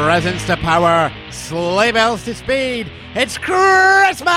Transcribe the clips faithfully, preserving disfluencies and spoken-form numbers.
Presents to power, sleigh bells to speed. It's Christmas!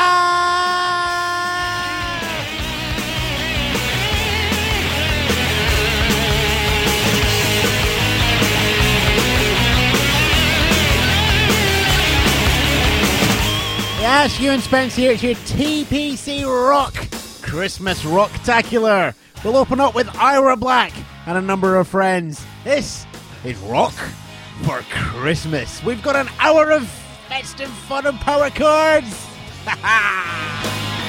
Yes, Ewan Spence here. It's your T P C Rock Christmas Rocktacular. We'll open up with Ira Black and a number of friends. This is Rock for Christmas. We've got an hour of festive fun and power chords. Ha ha!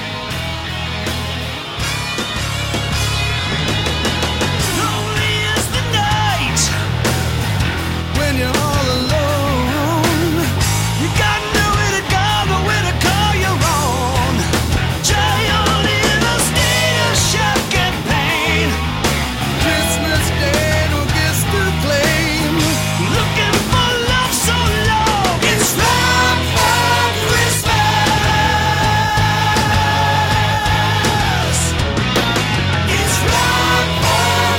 When you're all alone, you got nowhere to go, nowhere to call your own. Child in a state of shock and pain. Christmas Day, no gifts to claim. Looking for love so long. It's Rock for Christmas. It's Rock for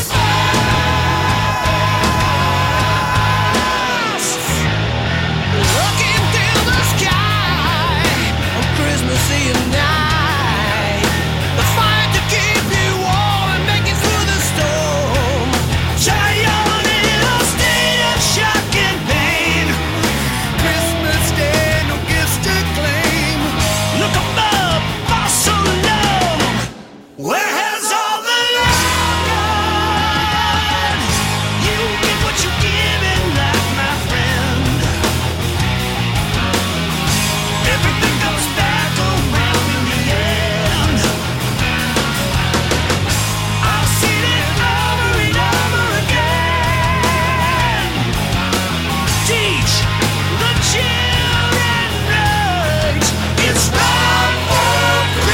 Christmas. Looking through the sky on Christmas Eve night, the fire to keep you warm and make it through the storm. Child in a state of shock and pain. Christmas Day, no gifts to claim. Look above, far so low. Where has all the love gone? You get what you give in life, my friend. Everything comes back around in the end. I've seen it over and over again. Teach the children right. It's Rock for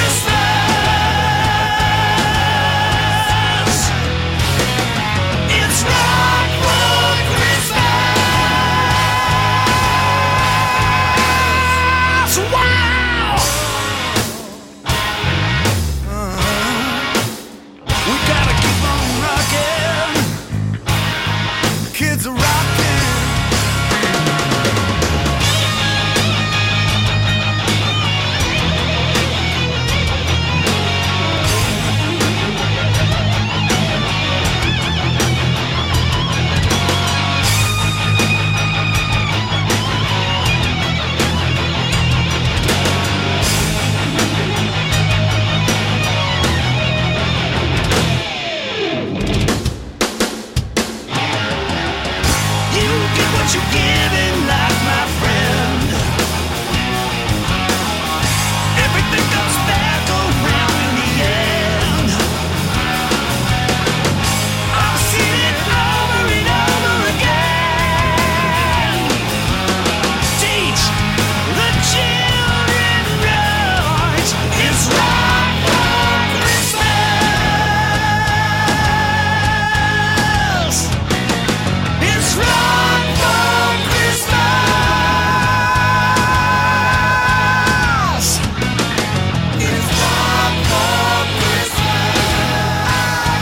Christmas. It's Rock for Christmas. Wow! We gotta keep on rocking. Kids are rocking. You get what you give in life, my friend. Everything comes back around in the end. I've seen it over and over again. Teach the children right. It's Rock for Christmas. It's Rock for Christmas. It's Rock for Christmas.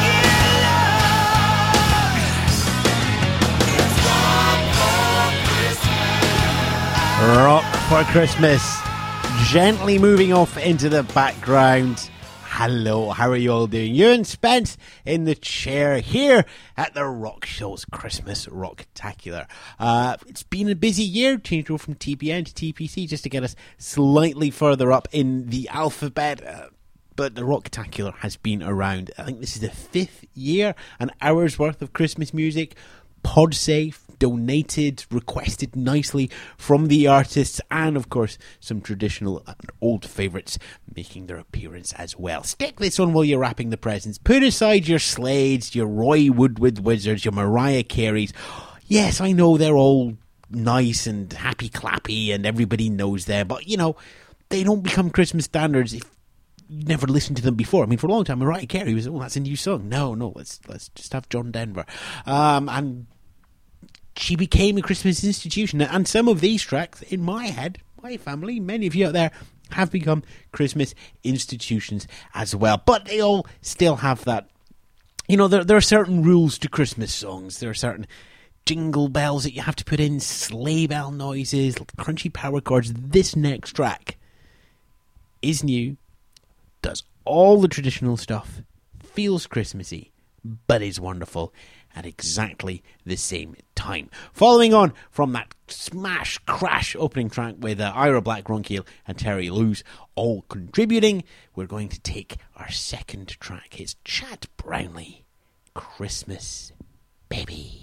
It's Rock for Christmas. Rock for Christmas. Gently moving off into the background. Hello, how are you all doing? Ewan Spence in the chair here at the Rock Show's Christmas Rocktacular. Uh, it's been a busy year, changed over from T P N to T P C just to get us slightly further up in the alphabet. Uh, but the Rocktacular has been around. I think this is the fifth year, an hour's worth of Christmas music. PodSafe, donated, requested nicely from the artists, and of course some traditional and old favourites making their appearance as well. Stick this on while you're wrapping the presents. Put aside your Slades, your Roy Woodward Wizards, your Mariah Careys. Yes, I know they're all nice and happy clappy and everybody knows them, but you know, they don't become Christmas standards if you never listened to them before. I mean, for a long time Mariah Carey was, oh, that's a new song. No, no, let's let's just have John Denver. Um, and she became a Christmas institution, and some of these tracks, in my head, my family, many of you out there, have become Christmas institutions as well. But they all still have that, you know, there, there are certain rules to Christmas songs. There are certain jingle bells that you have to put in, sleigh bell noises, crunchy power chords. This next track is new, does all the traditional stuff, feels Christmassy, but is wonderful at exactly the same time. Following on from that smash crash opening track with uh, Ira Black, Ronkeil and Terry Lewis all contributing, we're going to take our second track. It's Chad Brownlee, Christmas Baby.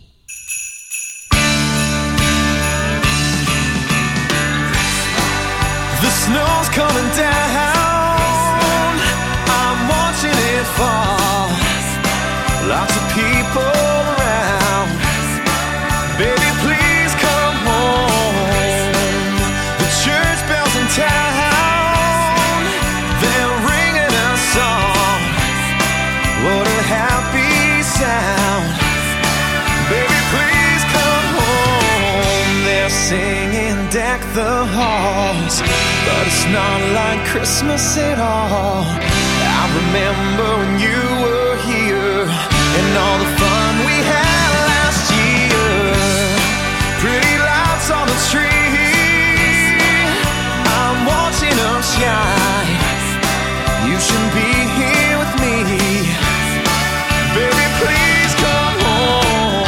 The snow's coming down, I'm watching it fall. Lots of people around. Baby, please come home. The church bells in town, they're ringing a song. What a happy sound. Baby, please come home. They're singing Deck the Halls, but it's not like Christmas at all. I remember when you were here and all the fun we had last year. Pretty lights on the tree, I'm watching them shine. You should be here with me. Baby, please come home.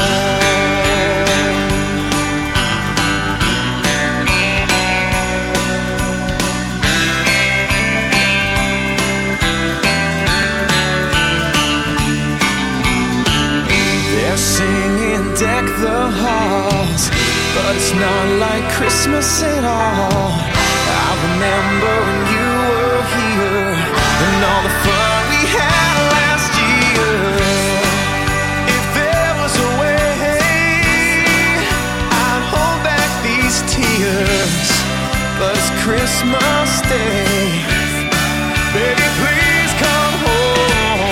They're singing Deck the Halls, but it's not like Christmas at all. I remember when you were here and all the fun we had last year. If there was a way, I'd hold back these tears, but it's Christmas Day. Baby, please come home.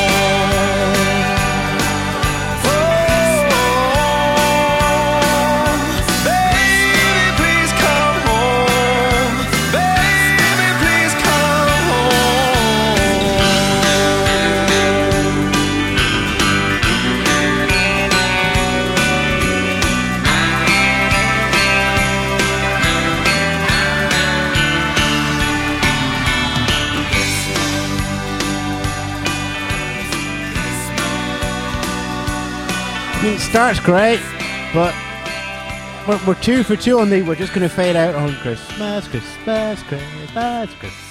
It starts great, but we're, we're two for two on the. We're just going to fade out on Christmas, Christmas, Christmas,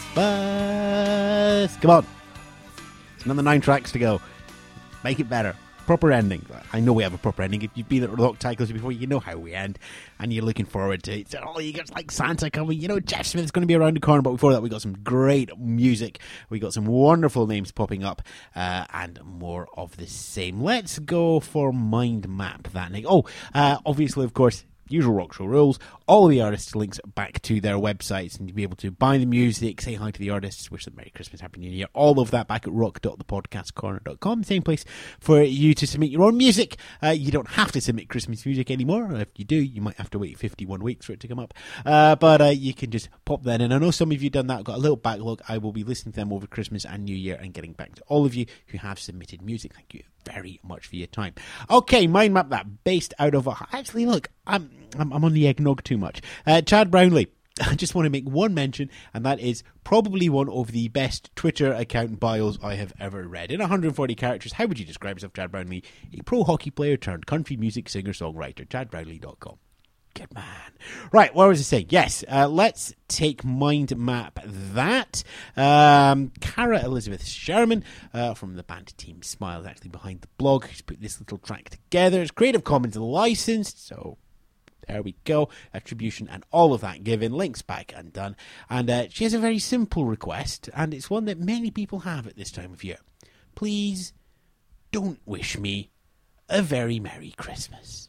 Christmas. Come on, it's another nine tracks to go. Make it better. Proper ending. I know we have a proper ending. If you've been at Rock Cycles before, you know how we end, and you're looking forward to it. So, oh, you got like Santa coming. You know, Jeff Smith's going to be around the corner. But before that, we got some great music. We got some wonderful names popping up, uh, and more of the same. Let's go for Mind Map that, Nick. Oh, uh, obviously, of course, usual rock show rules. All the artists' links back to their websites, and you'll be able to buy the music, say hi to the artists, wish them Merry Christmas, Happy New Year, all of that back at rock dot the podcast corner dot com. Same place for you to submit your own music. Uh, you don't have to submit Christmas music anymore. If you do, you might have to wait fifty-one weeks for it to come up. Uh, but uh, you can just pop that in. I know some of you have done that. I've got a little backlog. I will be listening to them over Christmas and New Year and getting back to all of you who have submitted music. Thank you very much for your time. Okay, Mind Map that, based out of... Actually, look, I'm, I'm, I'm on the eggnog too much. Uh, Chad Brownlee. I just want to make one mention, and that is probably one of the best Twitter account bios I have ever read. In one hundred forty characters, how would you describe yourself, Chad Brownlee? A pro hockey player turned country music singer-songwriter. chad brownlee dot com. Good man. Right, what was I saying? Yes, uh, let's take Mind Map that. Um, Cara Elizabeth Sherman uh, from the band Team Smile is actually behind the blog. She's put this little track together. It's Creative Commons licensed, so there we go. Attribution and all of that given. Links back and done. And uh, she has a very simple request, and it's one that many people have at this time of year. Please don't wish me a very Merry Christmas.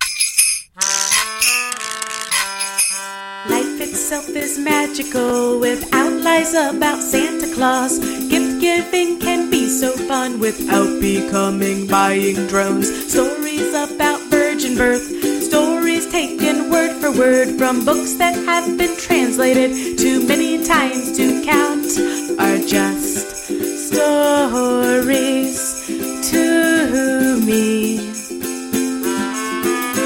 Life itself is magical without lies about Santa Claus. Gift giving can be so fun without becoming buying drones. Stories about virgin birth, stories taken word for word from books that have been translated too many times to count, are just stories to me.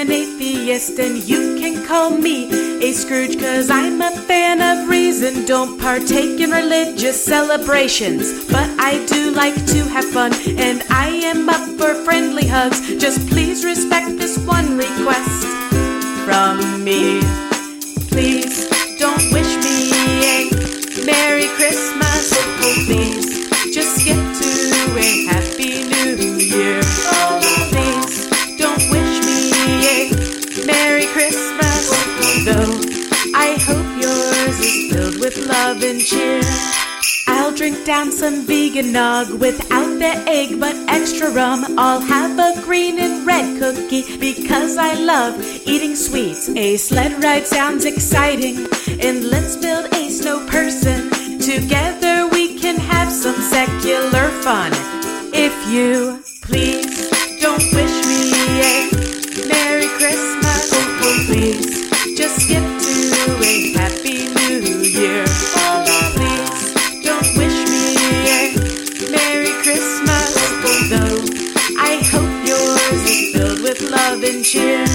an atheist and you can call me a Scrooge, 'cause I'm a fan of reason. Don't partake in religious celebrations, but I do like to have fun, and I am up for friendly hugs. Just please respect this one request from me. Please don't wish me a Merry Christmas. Oh, please just skip to a Happy New Year. Oh, please don't wish me a Merry Christmas, though I hope yours is filled with love and cheer. I'll drink down some vegan nog without the egg but extra rum. I'll have a green and red cookie because I love eating sweets. A sled ride sounds exciting, and let's build a snow person. Together we can have some secular fun. If you please don't wish me a Merry Christmas, oh, oh please just skip to a Happy New Year. Oh, please don't wish me a Merry Christmas, though I hope yours is filled with love and cheer.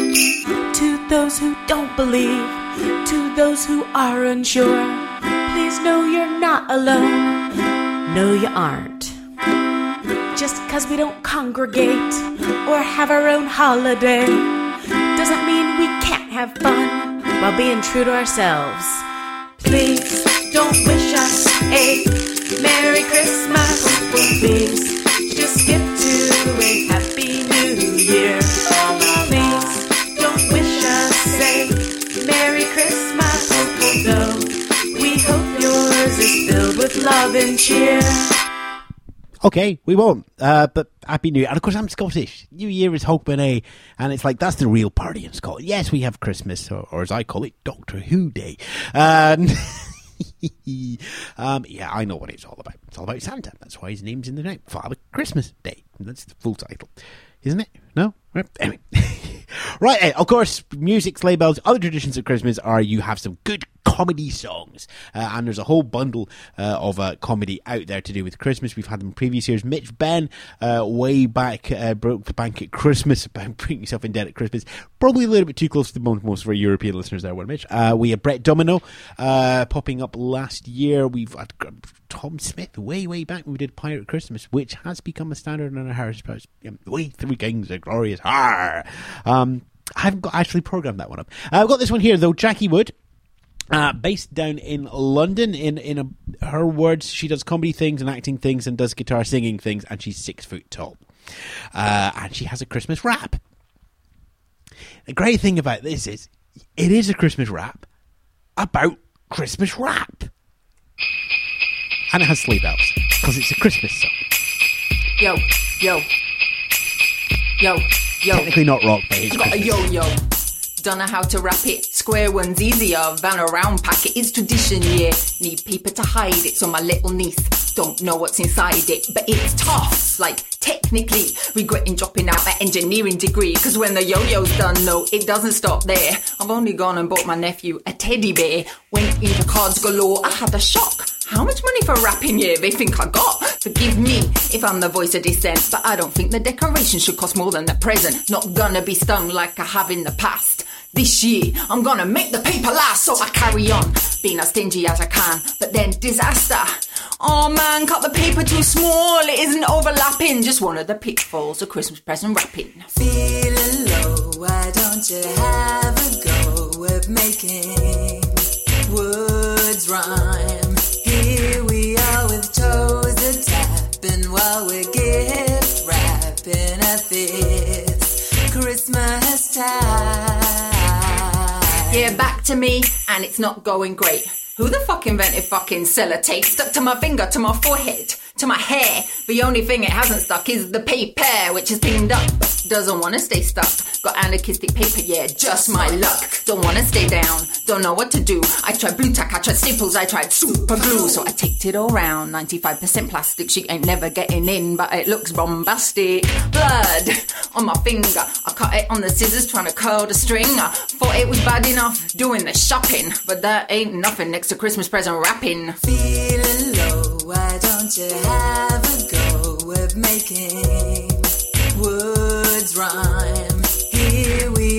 To those who don't believe, to those who are unsure, please know you're not alone. No, you aren't. Just 'cause we don't congregate or have our own holiday doesn't mean we can't have fun while being true to ourselves. Please don't wish us a Merry Christmas. Please just skip to a Happy New Year. Please don't wish us a Merry Christmas, though we hope yours is filled with love and cheer. Okay, we won't. Uh, but Happy New Year. And of course, I'm Scottish. New Year is Hogmanay. And it's like, that's the real party in Scotland. Yes, we have Christmas, or, or as I call it, Doctor Who Day. Um, um, yeah, I know what it's all about. It's all about Santa. That's why his name's in the name. Father Christmas Day. That's the full title. Isn't it? No? Right. Anyway. Right, eh, of course, music, sleigh bells, other traditions of Christmas are you have some good comedy songs. Uh, and there's a whole bundle uh, of uh, comedy out there to do with Christmas. We've had them in previous years. Mitch Benn, uh, way back, uh, broke the bank at Christmas, about putting yourself in debt at Christmas. Probably a little bit too close to the bone for most of our European listeners there, weren't Mitch? Uh, we had Brett Domino uh, popping up last year. We've had Tom Smith way, way back when we did Pirate Christmas, which has become a standard in our Harris Post. We Three Kings are glorious. Har! Um, I haven't got actually programmed that one up. Uh, I've got this one here, though. Jackie Wood. Uh, based down in London, in in a, her words, she does comedy things and acting things and does guitar singing things, and she's six foot tall. Uh, and she has a Christmas rap. The great thing about this is, it is a Christmas rap about Christmas rap. And it has sleigh bells, because it's a Christmas song. Yo, yo, yo, yo. Technically not rock, but it's Got Christmas. a yo-yo. Don't know how to wrap it. Square one's easier than a round packet. It's tradition, yeah. Need paper to hide it, so my little niece don't know what's inside it. But it's tough, like technically regretting dropping out my engineering degree. Cause when the yo-yo's done, no, it doesn't stop there. I've only gone and bought my nephew a teddy bear. Went into cards galore, I had a shock. How much money for rapping, yeah, they think I got? Forgive me if I'm the voice of dissent, but I don't think the decoration should cost more than the present. Not gonna be stung like I have in the past. This year, I'm gonna make the paper last, so I carry on, being as stingy as I can, but then disaster. Oh man, cut the paper too small, it isn't overlapping, just one of the pitfalls of Christmas present wrapping. Feeling low, why don't you have a go of making words rhyme? Here we are with toes a-tapping while we're gift wrapping at this Christmas time. Yeah, back to me, and it's not going great. Who the fuck invented fucking sellotape? Stuck to my finger, to my forehead, to my hair. The only thing it hasn't stuck is the paper, which is pinned up, but doesn't want to stay stuck. Got anarchistic paper, yeah, just my luck. Don't want to stay down, don't know what to do. I tried blue tack, I tried staples, I tried super glue. So I taped it all round, ninety-five percent plastic. She ain't never getting in, but it looks bombastic. Blood on my finger, I cut it on the scissors, trying to curl the string. I thought it was bad enough doing the shopping, but that ain't nothing next to Christmas present wrapping. Feeling low, why don't you have a go of making words rhyme? Here we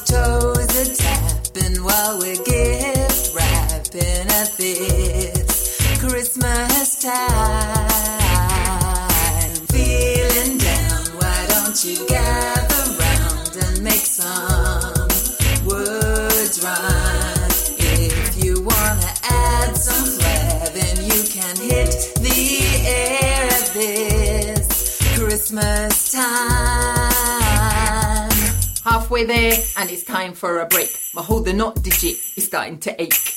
toes are tapping while we're gift wrapping at this Christmas time. Feeling down, why don't you gather round and make some words rhyme? If you wanna add some flair, then you can hit the air at this Christmas time. Halfway there, and it's time for a break. My hold the knot digit is starting to ache.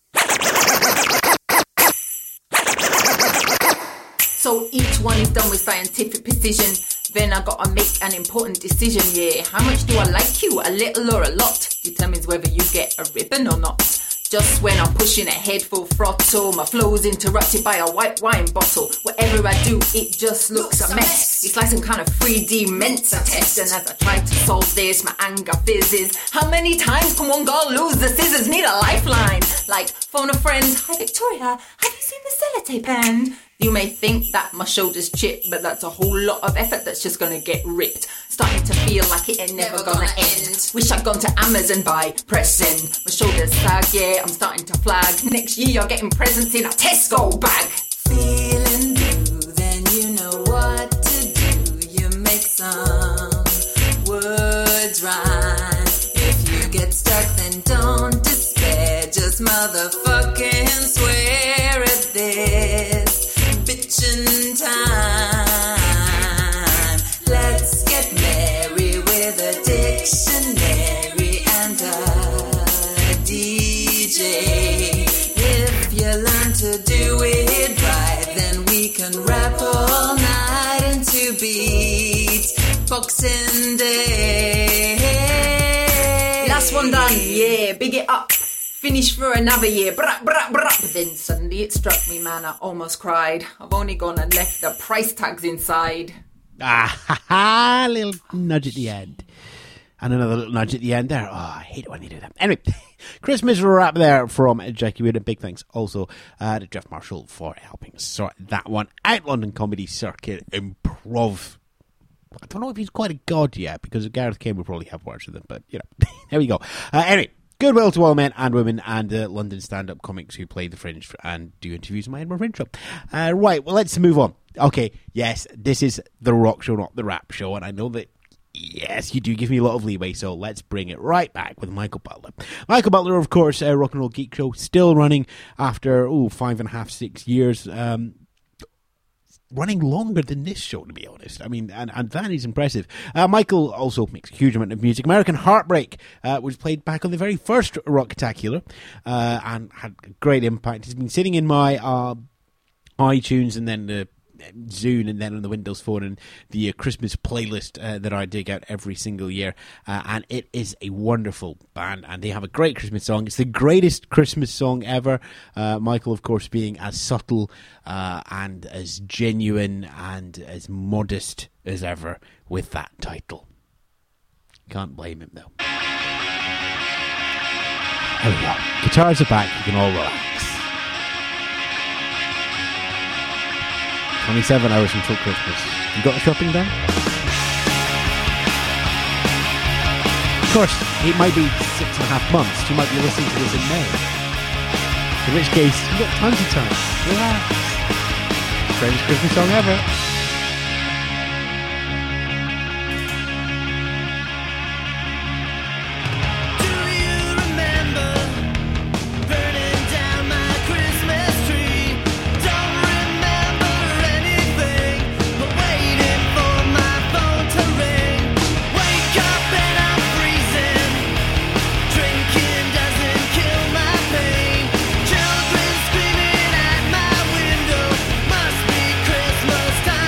So each one is done with scientific precision. Then I gotta make an important decision, yeah. How much do I like you? A little or a lot? Determines whether you get a ribbon or not. Just when I'm pushing ahead full throttle, my flow's interrupted by a white wine bottle. Whatever I do, it just looks a mess. It's like some kind of three D Mensa test. And as I try to solve this, my anger fizzes. How many times can one girl lose the scissors? Need a lifeline. Like, phone a friend. Hi Victoria, have you seen the sellotape end? You may think that my shoulders chip, but that's a whole lot of effort that's just gonna get ripped. Starting to feel like it ain't never, never gonna, gonna end. end. Wish I'd gone to Amazon by pressing. My shoulders sag, yeah, I'm starting to flag. Next year you're getting presents in a Tesco bag. Feeling blue, then you know what to do. You make some words rhyme. If you get stuck, then don't despair. Just motherfucking swear at this bitchin' time. Let's get merry with a dictionary and a D J. If you learn to do it right, then we can rap all night into beats. Boxing Day. Last one done, yeah, big it up. Finish for another year, brap, brap, brap. But then suddenly it struck me, man, I almost cried. I've only gone and left the price tags inside. Ah, ha, ha, little nudge at the end. And another little nudge at the end there. Oh, I hate it when they do that. Anyway, Christmas wrap there from Jackie Wood. And big thanks also uh, to Jeff Marshall for helping sort that one out. London Comedy Circuit Improv. I don't know if he's quite a god yet, because Gareth Kane would probably have words with him. But, you know, there we go. Uh, anyway. Goodwill to all men and women and uh, London stand-up comics who play the Fringe and do interviews in my Edinburgh Fringe show. Uh, right, well, let's move on. Okay, yes, this is the rock show, not the rap show, and I know that, yes, you do give me a lot of leeway, so let's bring it right back with Michael Butler. Michael Butler, of course, uh, Rock and Roll Geek Show, still running after, oh, five and a half, six years, um... running longer than this show, to be honest. I mean, and, and that is impressive. Uh, Michael also makes a huge amount of music. American Heartbreak uh, was played back on the very first Rocktacular uh, and had a great impact. It's been sitting in my uh, iTunes and then the Zune and then on the Windows Phone and the uh, Christmas playlist uh, that I dig out every single year, uh, and it is a wonderful band and they have a great Christmas song. It's the greatest Christmas song ever. uh, Michael, of course, being as subtle uh, and as genuine and as modest as ever with that title. Can't blame him though. There we go. Guitars are back, you can all relax. twenty-seven hours until Christmas. You got the shopping done? Of course, it might be six and a half months. You might be listening to this in May. In which case, you've got tons of time. Relax. Greatest Christmas song ever. Children screaming at my window. Must be Christmas time.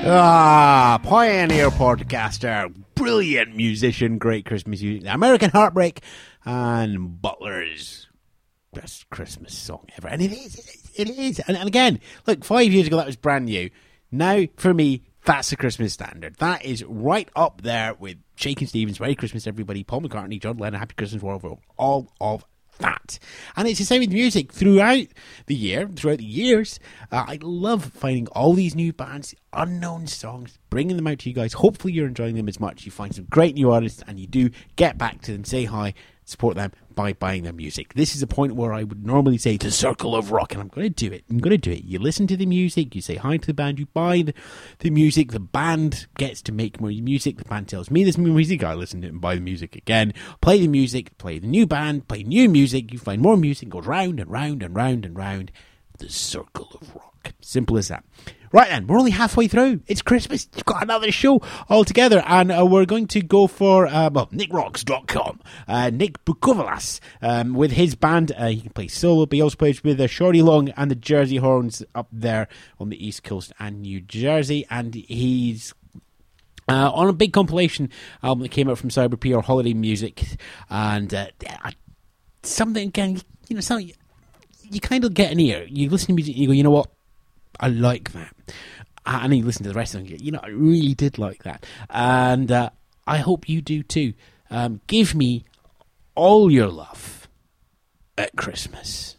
Ah, pioneer podcaster, brilliant musician, great Christmas music, American Heartbreak, and Butler's best Christmas song ever. And it is, it is. And, and again, look, five years ago that was brand new. Now, for me, that's a Christmas standard. That is right up there with Shakin' Stevens, Merry Christmas Everybody, Paul McCartney, John Lennon, Happy Christmas, World, all of that. And it's the same with music throughout the year, throughout the years. Uh, I love finding all these new bands, unknown songs, bringing them out to you guys. Hopefully you're enjoying them as much. You find some great new artists and you do get back to them, say hi, support them by buying their music. This is a point where I would normally say the circle of rock, and I'm going to do it. I'm going to do it. You listen to the music, you say hi to the band, you buy the, the music, the band gets to make more music, the band tells me there's more music, I listen to it and buy the music again, play the music, play the new band, play new music, you find more music, goes round and round and round and round. The circle of rock. Simple as that. Right then, we're only halfway through. It's Christmas. You've got another show altogether, and uh, we're going to go for uh, well, nick rocks dot com. Uh, Nick Bukovalas um, with his band. Uh, he can play solo, but he also plays with uh, Shorty Long and the Jersey Horns up there on the East Coast and New Jersey, and he's uh, on a big compilation album that came out from Cyber P or Holiday Music, and uh, something again, you know, something you kind of get an ear. You listen to music, and you go, you know what? I like that. And you listen to the rest of them, you know, I really did like that. And uh, I hope you do too. Um, give me all your love at Christmas.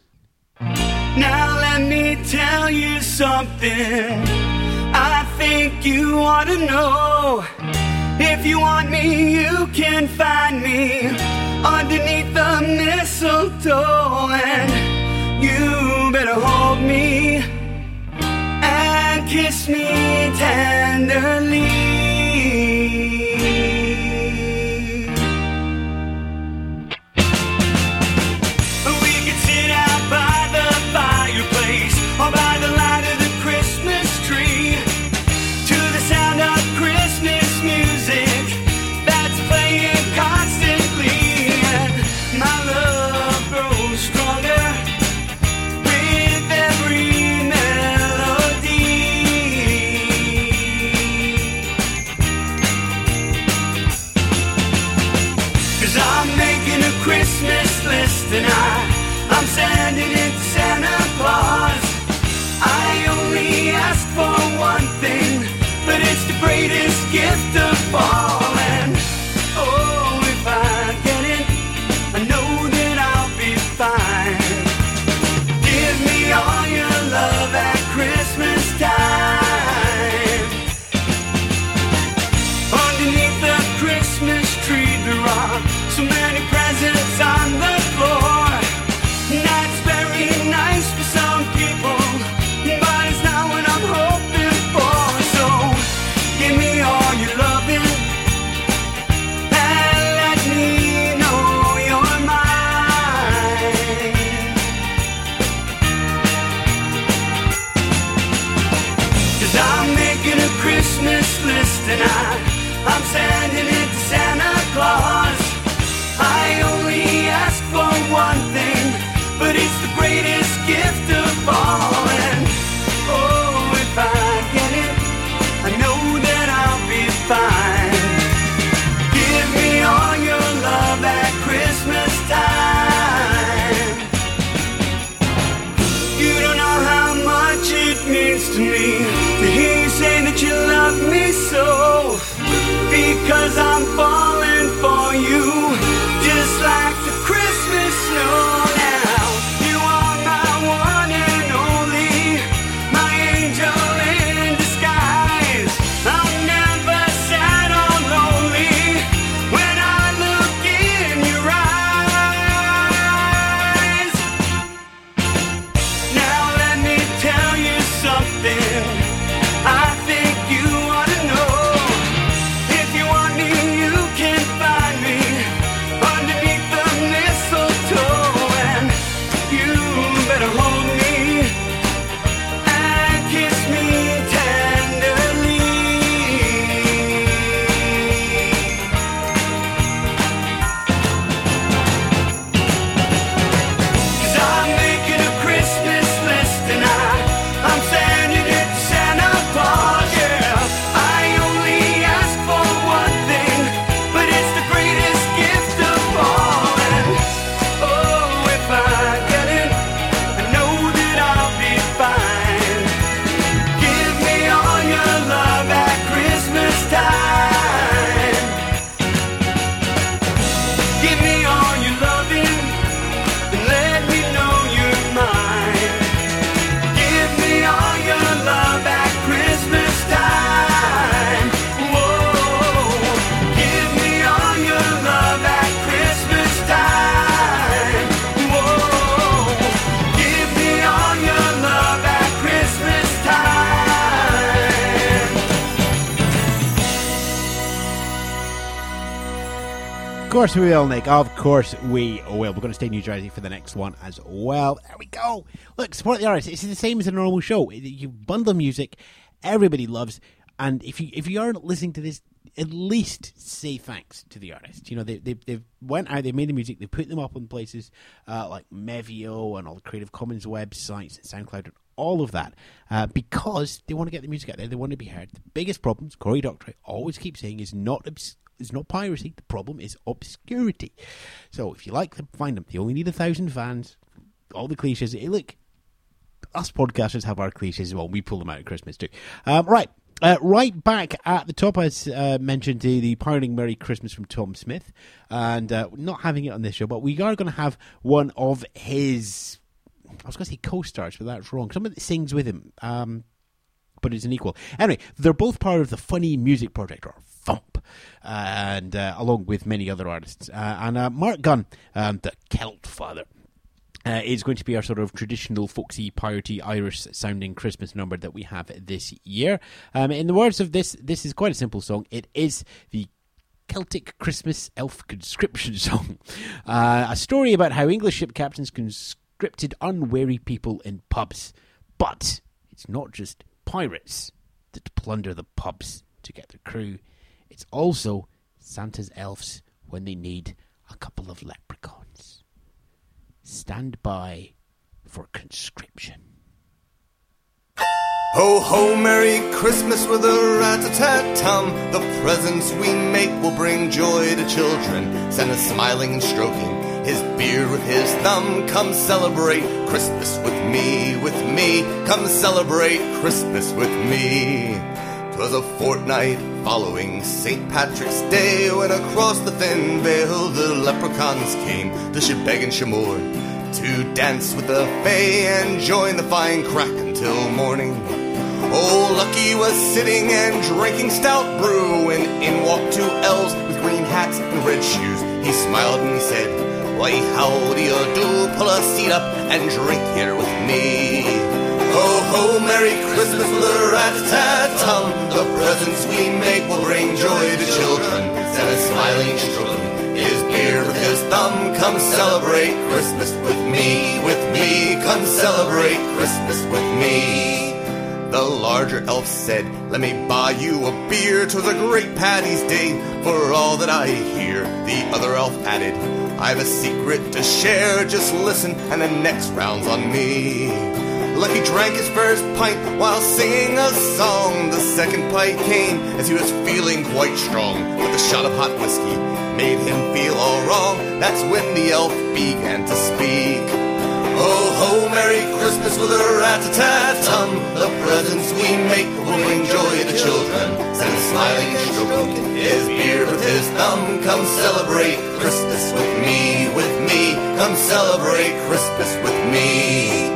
Now let me tell you something I think you ought to know. If you want me, you can find me underneath the mistletoe. And you better hold me and kiss me tenderly. We could sit out by the fireplace or by the light of the Christmas tree to the sound of Christmas music that's playing constantly. And my love grows stronger with every melody. 'Cause I'm making a Christmas list and I, I'm sending it to Santa Claus. I only ask for one thing, but it's the greatest gift of all. And oh, if I get it, I know that I'll be fine. Give me all your love at Christmas time. Underneath the Christmas tree there are so many presents on the floor. That's very nice for some people, but it's not what I'm hoping for. So give me all your loving and let me know you're mine. 'Cause I'm making a Christmas list and I, I'm sending it to Santa Claus. I only ask for one thing, but it's the greatest gift of all. And oh, if I get it, I know that I'll be fine. Give me all your love at Christmas time. You don't know how much it means to me to hear you say that you love me so, because I'm falling for you just like the Christmas snow. Now you are my one and only, my angel in disguise. I'm never sad or lonely when I look in your eyes. Now let me tell you something I think you ought to know. If you want me, you can find me course we will, Nick. Of course we will. We're going to stay in New Jersey for the next one as well. There we go. Look, support the artist. It's the same as a normal show. You bundle music everybody loves, and if you if you aren't listening to this, at least say thanks to the artist. You know, they, they, they've went out, they've made the music, they put them up on places uh, like Mevio and all the Creative Commons websites and SoundCloud and all of that, uh, because they want to get the music out there, they want to be heard. The biggest problems, Cory Doctorow always keeps saying, is not obs- is not piracy, the problem is obscurity. So if you like them, find them. They only need a thousand fans. All the cliches. Hey, look, us podcasters have our cliches as well. We pull them out at Christmas too. Um, right. Uh, right back at the top, as uh, mentioned, the, the Pioneering Merry Christmas from Tom Smith, and uh, not having it on this show, but we are going to have one of his, I was going to say co-stars, but that's wrong. Someone that sings with him, um, but is an equal. Anyway, they're both part of the Funny Music Project, or Thump, and uh, along with many other artists. Uh, and uh, Mark Gunn, um, the Celt Father, Uh, is going to be our sort of traditional folksy, piratey, Irish-sounding Christmas number that we have this year. Um, in the words of this, this is quite a simple song. It is the Celtic Christmas elf conscription song. Uh, a story about how English ship captains conscripted unwary people in pubs. But it's not just pirates that plunder the pubs to get their crew. It's also Santa's elves when they need a couple of leprechauns. Stand by for conscription. Ho, ho, Merry Christmas with a rat-a-tat-tum. The presents we make will bring joy to children. Santa smiling and stroking his beard with his thumb. Come celebrate Christmas with me, with me. Come celebrate Christmas with me. 'Twas a fortnight following Saint Patrick's Day when across the thin veil the leprechauns came to Shebeg and Shemore to dance with the Fae and join the fine crack until morning. Old Lucky was sitting and drinking stout brew when in walked two elves with green hats and red shoes. He smiled and he said, "Why, how do you do? Pull a seat up and drink here with me." Ho, ho, Merry Christmas with a rat-a-tat-tum. The presents we make will bring joy to children. Santa smiling, stroking his beard with his thumb. Come celebrate Christmas with me, with me. Come celebrate Christmas with me. The larger elf said, "Let me buy you a beer. 'Twas a great Paddy's Day for all that I hear." The other elf added, "I've a secret to share. Just listen and the next round's on me." Lucky drank his first pint while singing a song. The second pint came as he was feeling quite strong, but the shot of hot whiskey made him feel all wrong. That's when the elf began to speak. Ho, ho, Merry Christmas with a rat-a-tat-tum. The presents we make will bring joy to children. Santa smiling and stroking his beard with his thumb. Come celebrate Christmas with me, with me. Come celebrate Christmas with me.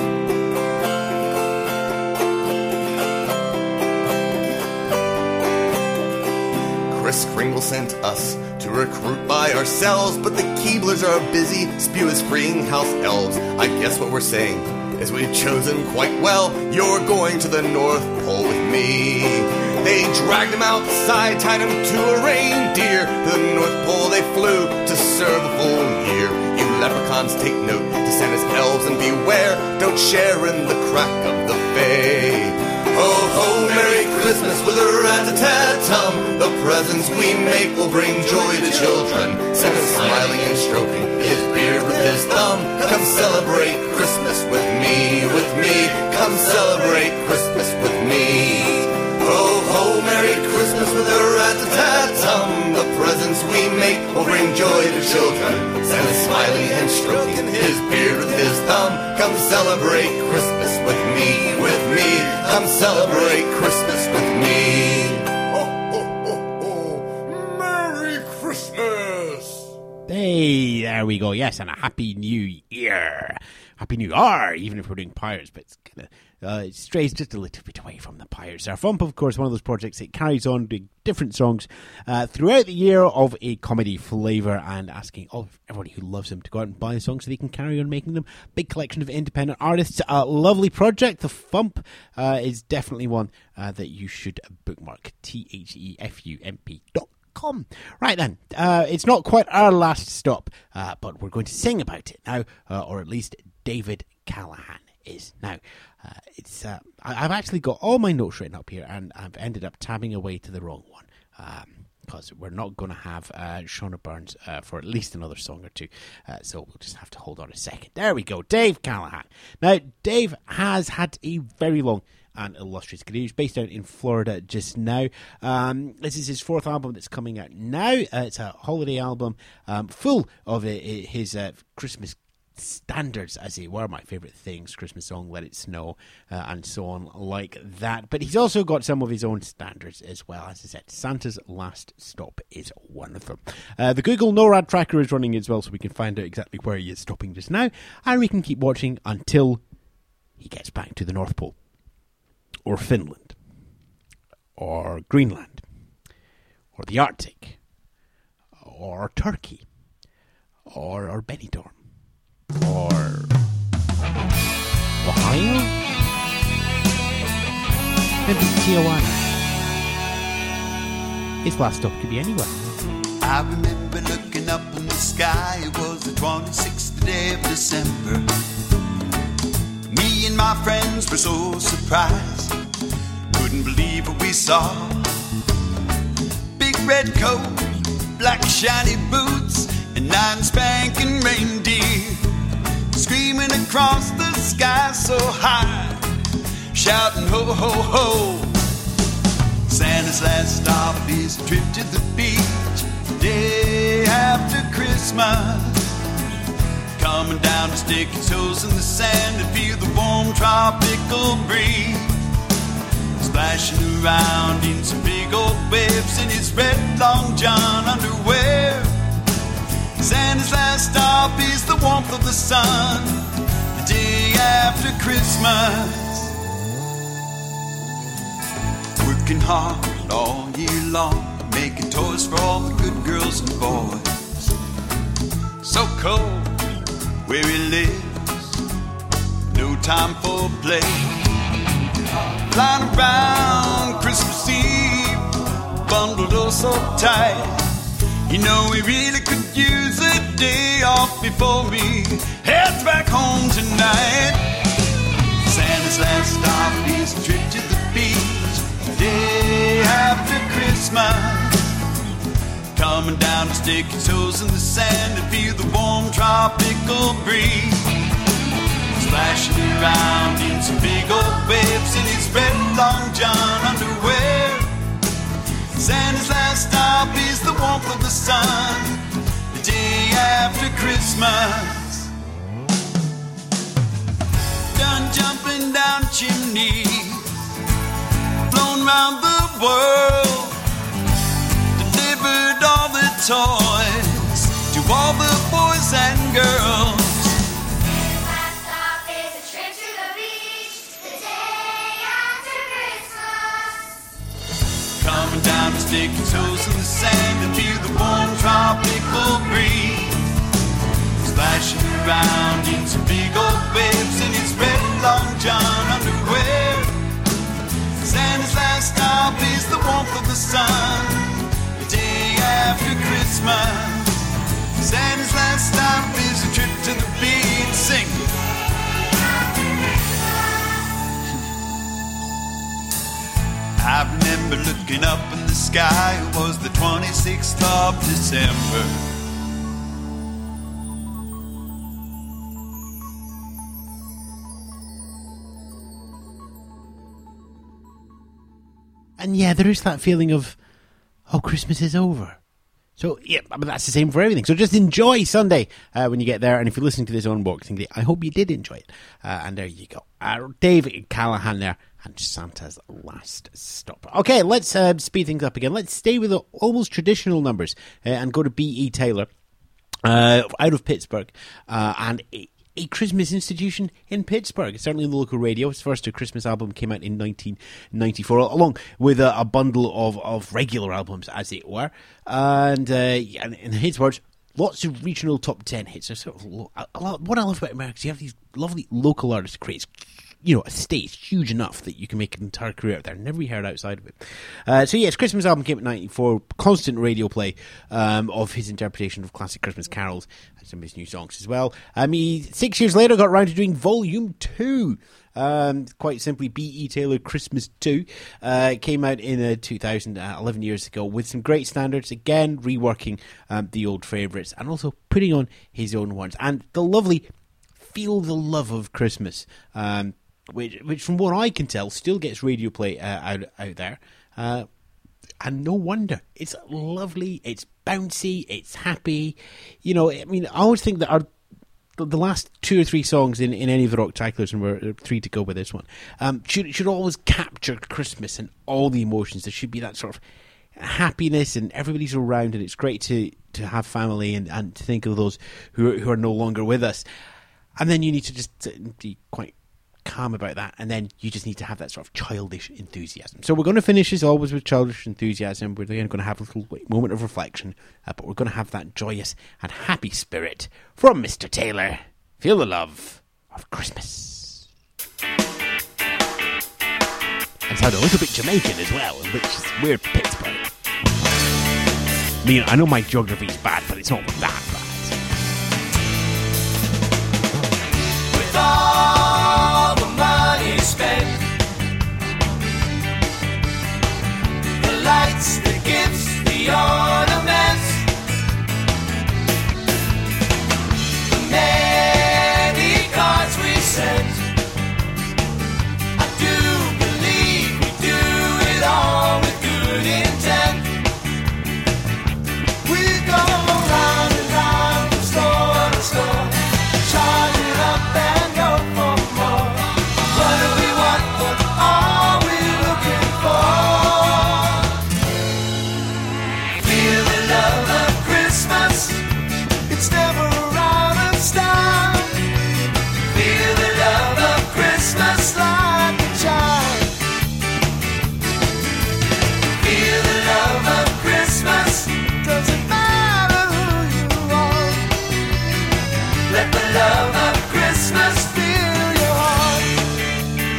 Kris Kringle sent us to recruit by ourselves, but the Keeblers are busy, spew is freeing house elves. I guess what we're saying is we've chosen quite well. You're going to the North Pole with me. They dragged him outside, tied him to a reindeer. To the North Pole they flew to serve a full year. You leprechauns take note to Santa's elves and beware. Don't share in the crack of the Fae. Ho, ho, Merry Christmas with a rat-a-tat-tum. The presents we make will bring joy to children. Santa smiling and stroking his beard with his thumb. Come celebrate Christmas with me, with me. Come celebrate Christmas with me. Ho, ho, Merry Christmas with a rat-a-tat-tum. The presents we make will bring joy to children. Santa smiling and stroking his beard with his thumb. Come celebrate Christmas with me, with me. Come celebrate Christmas with me. Ho, ho, ho, ho. Merry Christmas! Hey, there we go. Yes, and a Happy New Year. Happy New Year, even if we're doing pirates, but it's kind of uh, it strays just a little bit away from the pirates. Our Thump, of course, one of those projects that carries on doing different songs uh, throughout the year of a comedy flavour and asking all everybody who loves them to go out and buy the songs so they can carry on making them. Big collection of independent artists. A lovely project. The Thump uh, is definitely one uh, that you should bookmark. T H E F U M P dot com. Right then, uh, it's not quite our last stop, uh, but we're going to sing about it now, uh, or at least David Callahan is. Now, uh, it's uh, I- I've actually got all my notes written up here, and I've ended up tabbing away to the wrong one. Um, because we're not going to have uh, Shona Burns uh, for at least another song or two. Uh, so we'll just have to hold on a second. There we go, Dave Callahan. Now, Dave has had a very long and illustrious career. He's based out in Florida just now. Um, this is his fourth album that's coming out now. Uh, it's a holiday album um, full of uh, his uh, Christmas standards, as it were, my favourite things, Christmas Song, Let It Snow, uh, and so on like that. But he's also got some of his own standards as well. As I said, Santa's Last Stop is one of them. Uh, the Google NORAD tracker is running as well, so we can find out exactly where he is stopping just now, and we can keep watching until he gets back to the North Pole, or Finland, or Greenland, or the Arctic, or Turkey, or, or Benidorm, or Ohio? Maybe Tijuana. His last stop could be anywhere. I remember looking up in the sky. It was the twenty-sixth day of December. Me and my friends were so surprised, couldn't believe what we saw. Big red coat, black shiny boots, and nine spanking reindeer, screaming across the sky so high, shouting ho ho ho. Santa's last stop is a trip to the beach, the day after Christmas. Coming down to stick his toes in the sand and feel the warm tropical breeze, splashing around in some big old waves in his red long john underwear. Santa's last stop is the warmth of the sun, the day after Christmas. Working hard all year long, making toys for all the good girls and boys. So cold where he lives, no time for play. Flying around Christmas Eve, bundled oh so tight. You know he really could use a day off before he heads back home tonight. Santa's last stop is a trip to the beach, the day after Christmas. Coming down to stick his toes in the sand and feel the warm tropical breeze, splashing around in some big old waves in his red long john underwear. Santa's last stop is the warmth of the sun, the day after Christmas. Done jumping down chimneys, flown round the world, delivered all the toys to all the boys and girls. Coming down to stick your toes in the sand and feel the warm tropical breeze, splashing around in some big old waves in his red long john underwear. Santa's last stop is the warmth of the sun, the day after Christmas. Santa's last stop is a trip to the beach. Sing. I remember looking up in the sky. It was the twenty-sixth of December. And yeah, there is that feeling of, oh, Christmas is over. So, yeah, but that's the same for everything. So just enjoy Sunday uh, when you get there. And if you're listening to this on Boxing Day, I hope you did enjoy it. Uh, and there you go. Uh, David Callahan there. And Santa's Last Stop. Okay, let's uh, speed things up again. Let's stay with the almost traditional numbers uh, and go to B E. Taylor uh, out of Pittsburgh. Uh, and a, a Christmas institution in Pittsburgh, certainly in the local radio. His first Christmas album came out in nineteen ninety-four, along with a, a bundle of, of regular albums, as it were. And uh, in his words, lots of regional top ten hits. Sort of lo- a lot, what I love about America is you have these lovely local artists create you know, a stage huge enough that you can make an entire career out there. Never be heard outside of it. Uh, so yes, Christmas album came in ninety-four. Constant radio play um, of his interpretation of classic Christmas carols and some of his new songs as well. Um, he six years later got around to doing Volume Two. Um, quite simply, B E. Taylor Christmas two uh, came out in uh, two thousand, uh, eleven years ago, with some great standards. Again, reworking um, the old favourites and also putting on his own ones. And the lovely Feel the Love of Christmas, um, which, which from what I can tell, still gets radio play uh, out out there. Uh, and no wonder. It's lovely, it's bouncy, it's happy. You know, I mean, I always think that our the last two or three songs in, in any of the Rocktaculars, and we're three to go with this one, um, should should always capture Christmas and all the emotions. There should be that sort of happiness, and everybody's around, and it's great to, to have family and, and to think of those who who are no longer with us. And then you need to just be quite calm about that, and then you just need to have that sort of childish enthusiasm. So we're going to finish as always with childish enthusiasm. We're then going to have a little moment of reflection, uh, but we're going to have that joyous and happy spirit from Mister Taylor. Feel the love of Christmas. And sound a little bit Jamaican as well, which is weird. Pittsburgh. I mean, I know my geography is bad, but it's not that bad. With all the money spent, the lights, the gifts, the ornaments, the many cards we sent, I do believe we do it all with good intent. We go round and round from store to store, charge it up and go for more. What do we want? What are we looking for? Feel the love of Christmas. It's never around and stop. Feel the love of Christmas like a child. Feel the love of Christmas. Doesn't matter who you are. Let the love of Christmas fill your heart.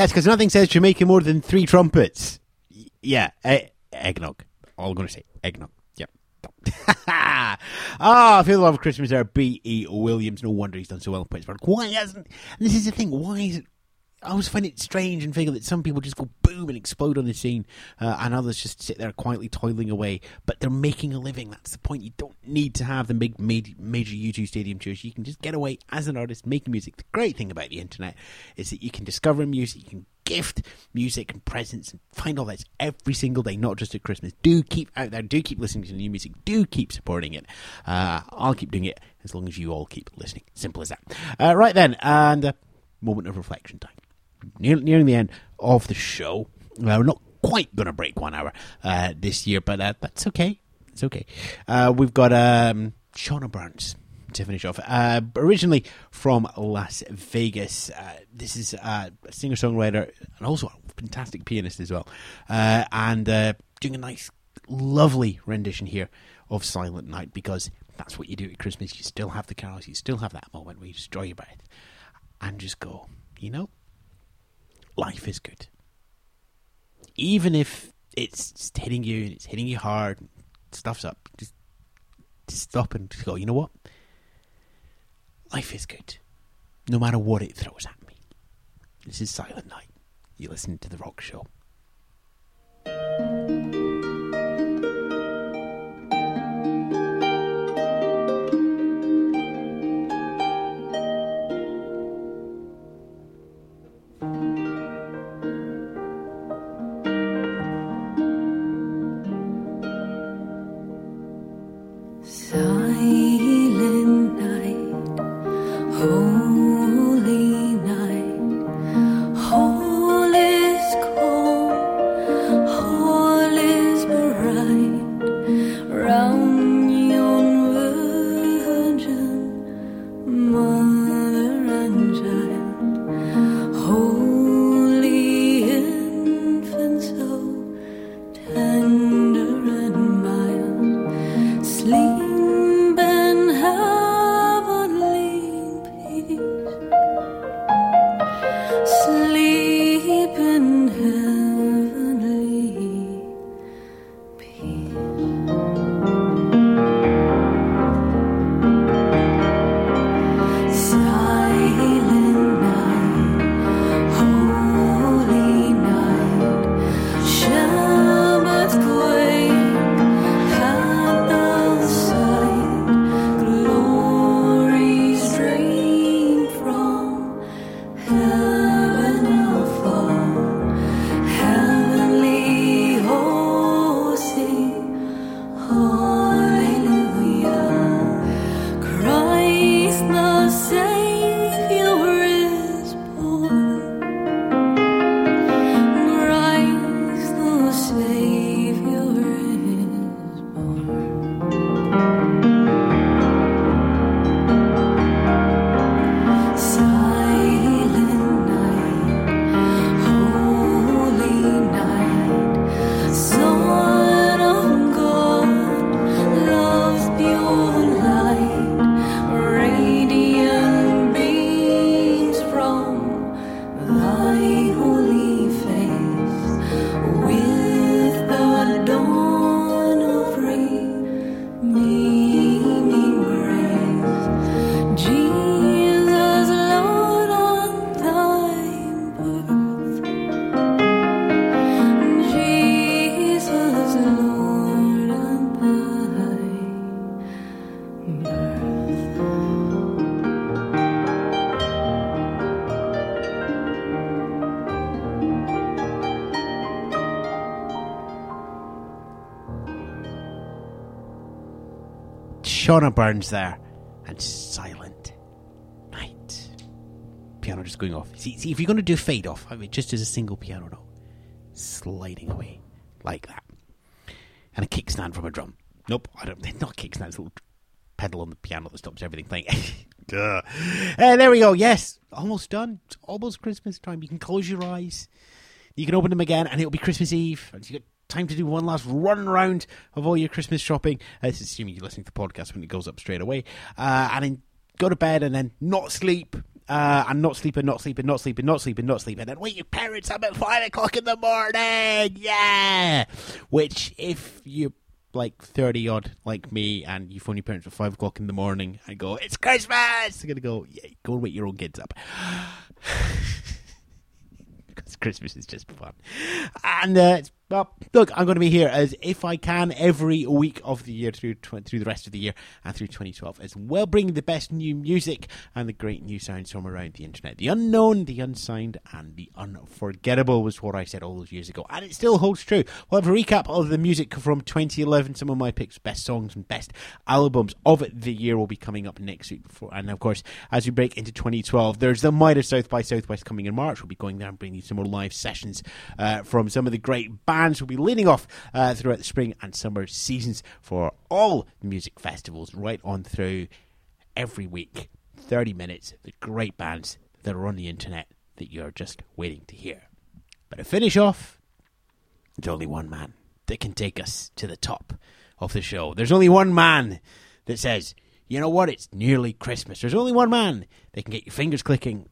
Yes, because nothing says Jamaica more than three trumpets. Y- yeah, e- eggnog. All I'm going to say, eggnog. Yep. Ah, I feel the love of Christmas there. B E. Williams. No wonder he's done so well in Pittsburgh. Why hasn't? And this is the thing. Why is it? I always find it strange and figure that some people just go boom and explode on the scene, uh, and others just sit there quietly toiling away. But they're making a living. That's the point. You don't need to have the big major, major U two stadium tours. You can just get away as an artist making music. The great thing about the internet is that you can discover music, you can gift music and presents and find all that every single day, not just at Christmas. Do keep out there. Do keep listening to new music. Do keep supporting it. Uh, I'll keep doing it as long as you all keep listening. Simple as that. Uh, right then, and a moment of reflection time. Near, nearing the end of the show. Uh, we're not quite going to break one hour uh, this year, but uh, that's okay. It's okay. Uh, we've got um, Shauna Burns to finish off. Uh, originally from Las Vegas. Uh, this is uh, a singer-songwriter and also a fantastic pianist as well. Uh, and uh, doing a nice, lovely rendition here of Silent Night, because that's what you do at Christmas. You still have the carols. You still have that moment where you just draw your breath and just go, you know, life is good. Even if it's just hitting you and it's hitting you hard and stuff's up, just, just stop and just go, you know what? Life is good. No matter what it throws at me. This is Silent Night. You listen to The Rock Show. Silent night, holy night, all is calm, all is bright, round yon virgin, mother and child, holy infant, so tender and mild, sleep. Shauna Burns there, and Silent Night. Piano just going off. See, see if you're going to do fade off, I mean, just as a single piano note, sliding away like that, and a kickstand from a drum. Nope, I don't. Not kickstand. It's a little pedal on the piano that stops everything playing. Duh. Uh, there we go. Yes, almost done. It's almost Christmas time. You can close your eyes. You can open them again, and it'll be Christmas Eve. And you got time to do one last run round of all your Christmas shopping. Uh, this is assuming you're listening to the podcast when it goes up straight away. Uh, and then go to bed and then not sleep uh, and not sleeping, not sleeping, not sleeping, not sleeping, not sleeping, and wake your parents up at five o'clock in the morning. Yeah, which if you like thirty odd like me, and you phone your parents at five o'clock in the morning and go, "It's Christmas," they're gonna go, "Yeah, go and wake your own kids up." Because Christmas is just fun. And uh, it's, well, look, I'm going to be here as if I can every week of the year through tw- through the rest of the year and through twenty twelve as well, bringing the best new music and the great new sounds from around the internet. The unknown, the unsigned, and the unforgettable was what I said all those years ago, and it still holds true. We'll have a recap of the music from twenty eleven, some of my picks, best songs and best albums of the year will be coming up next week. Before, and of course, as we break into twenty twelve, there's the Mitre South by Southwest coming in March. We'll be going there and bringing some more live sessions uh, from some of the great bands. We'll be leading off uh, throughout the spring and summer seasons for all music festivals right on through every week. thirty minutes, the great bands that are on the internet that you're just waiting to hear. But to finish off, there's only one man that can take us to the top of the show. There's only one man that says, you know what, it's nearly Christmas. There's only one man that can get your fingers clicking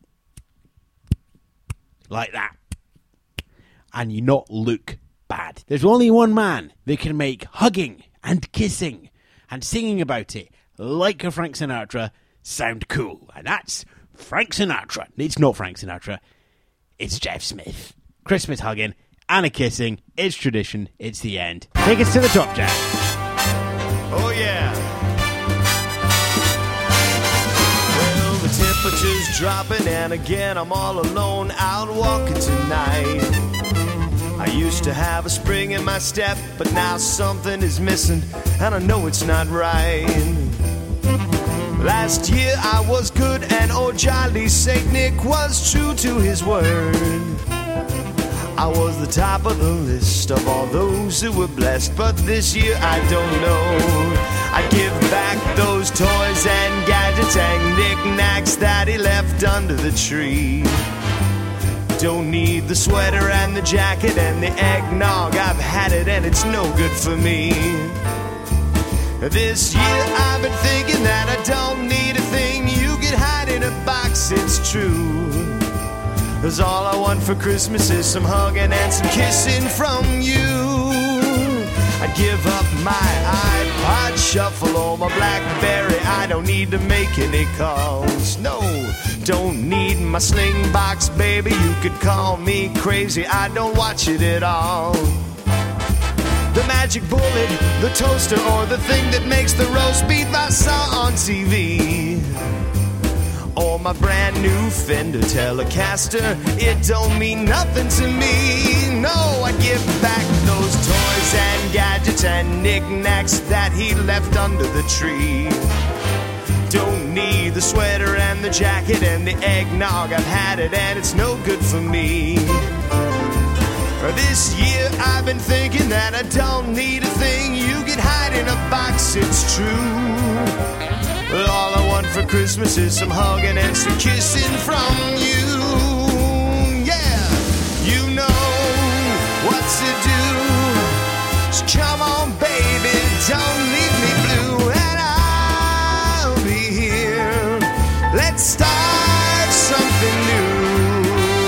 like that and you not look bad. There's only one man that can make hugging and kissing and singing about it like a Frank Sinatra sound cool, and that's Frank Sinatra. It's not Frank Sinatra, it's Jeff Smith. Christmas hugging and a kissing, it's tradition, it's the end. Take us to the top, Jeff. Oh yeah. Well, the temperature's dropping and again I'm all alone out walking tonight. I used to have a spring in my step, but now something is missing, and I know it's not right. Last year I was good, and old jolly Saint Nick was true to his word. I was the top of the list of all those who were blessed, but this year I don't know. I give back those toys and gadgets and knickknacks that he left under the tree. Don't need the sweater and the jacket and the eggnog. I've had it and it's no good for me. This year I've been thinking that I don't need a thing. You can hide in a box, it's true. 'Cause all I want for Christmas is some hugging and some kissing from you. I give up my iPod shuffle or my BlackBerry. I don't need to make any calls, no. Don't need my sling box, baby. You could call me crazy, I don't watch it at all. The magic bullet, the toaster, or the thing that makes the roast beef I saw on T V. Or my brand new Fender Telecaster, it don't mean nothing to me. No, I give back those toys and gadgets and knickknacks that he left under the tree. Don't need the sweater and the jacket and the eggnog. I've had it and it's no good for me. This year I've been thinking that I don't need a thing. You can hide in a box, it's true. Well, all I want for Christmas is some hugging and some kissing from you. Yeah, you know what to do. So come on, baby, don't leave me blue. And I'll be here. Let's start something new.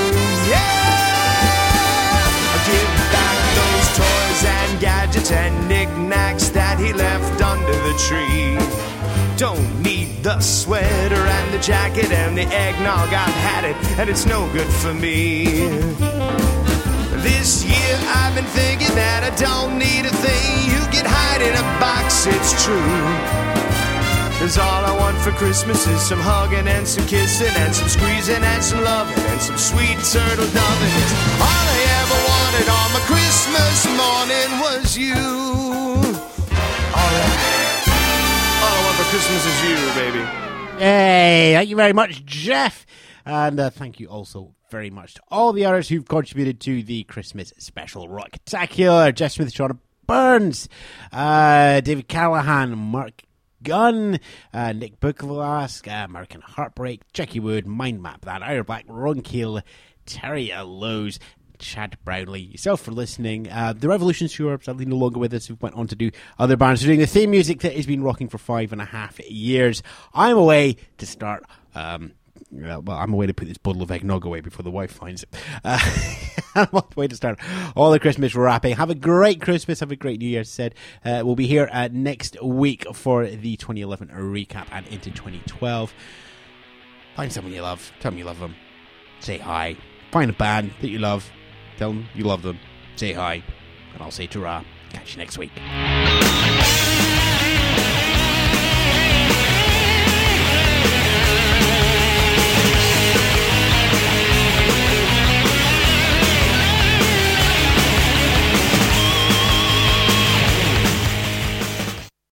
Yeah, I'll give back those toys and gadgets and knickknacks that he left under the tree. Don't need the sweater and the jacket and the eggnog. I've had it and it's no good for me. This year I've been thinking that I don't need a thing. You can hide in a box, it's true. 'Cause all I want for Christmas is some hugging and some kissing and some squeezing and some loving and some sweet turtle doving. It's all I ever wanted on my Christmas morning was you. All right. Christmas is you, baby. Hey, thank you very much, Jeff. And uh, thank you also very much to all the others who've contributed to the Christmas special Rocktacular. Jeff Smith, Sean Burns, uh, David Callahan, Mark Gunn, uh, Nick Bukovask, uh, American Heartbreak, Jackie Wood, Mind Map That, Ira Black, Ron Keel, Terry Allows, Chad Brownlee, yourself for listening. Uh, the Revolutions, who are sadly no longer with us, who went on to do other bands, are doing the theme music that has been rocking for five and a half years. I'm away to start um, Uh, well, I'm away to put this bottle of eggnog away before the wife finds it. Uh, I'm on the way to start all the Christmas wrapping. Have a great Christmas. Have a great New Year, said. Uh, we'll be here uh, next week for the twenty eleven recap and into twenty twelve. Find someone you love. Tell them you love them. Say hi. Find a band that you love. Tell them you love them. Say hi. And I'll say ta-ra. Catch you next week.